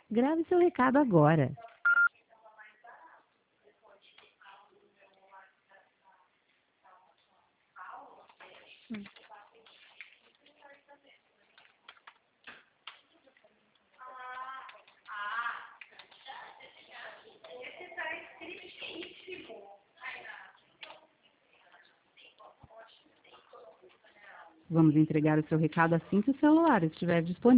Grave seu recado agora. Vamos entregar o seu recado assim que o celular estiver disponível.